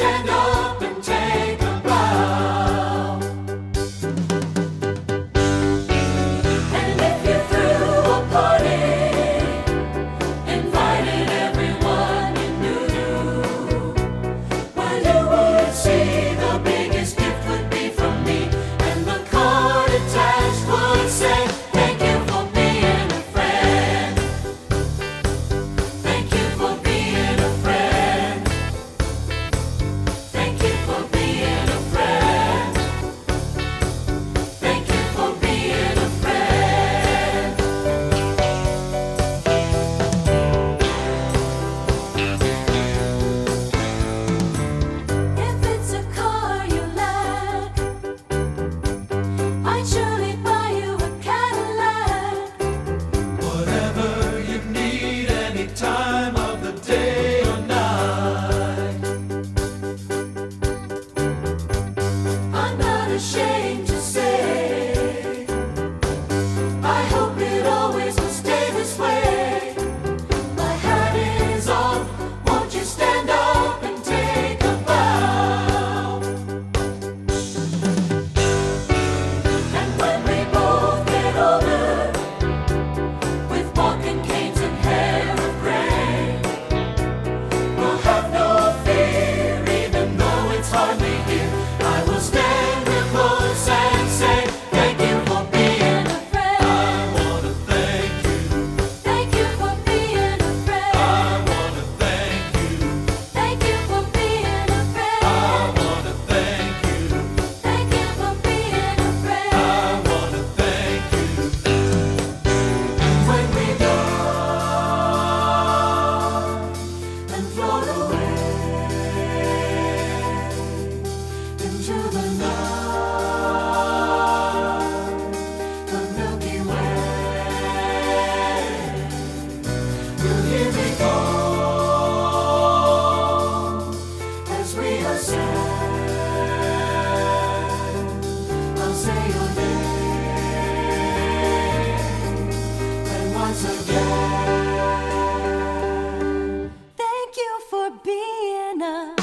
stand up and take a bow. And if you threw a party, invited everyone you knew, well, you would see the biggest gift would be from me, and the card attached would say, thank you for being a friend. Thank you for being a friend. Thank you for being a friend. Thank you for being a friend. If it's a car you like, I'd surely buy you a Cadillac. Whatever you need, any time of the day or night. I'm not ashamed to say, I hope it always will stay this way. My hat is off, won't you stand up and take a bow? And when we both get older, with walking canes and hair of gray, we'll have no fear, even though it's hardly here. I will stand real close and say, thank you for being a friend. I wanna thank you. Thank you for being a friend. I wanna thank you. Thank you for being a friend. I wanna thank you. Thank you for being a friend. I wanna thank you. When we go and float away into the night, the Milky Way, you'll hear me call as we ascend. I'll say your name, and once again, thank you for being a